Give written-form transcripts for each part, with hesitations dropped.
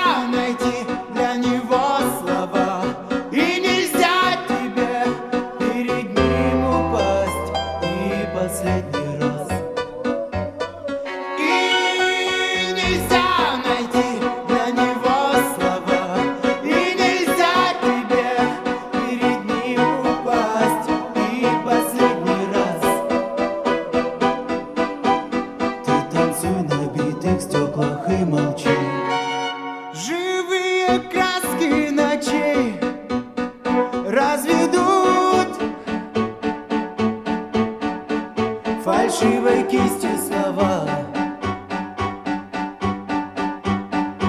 нельзя найти для него слова, и нельзя тебе перед ним упасть и последний раз. И нельзя найти для него слова, и нельзя тебе перед ним упасть и последний раз. Ты танцуй на битых стеклах и молчи. Живые краски ночей разведут фальшивой кистью слова.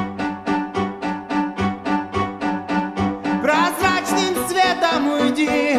Прозрачным светом уйди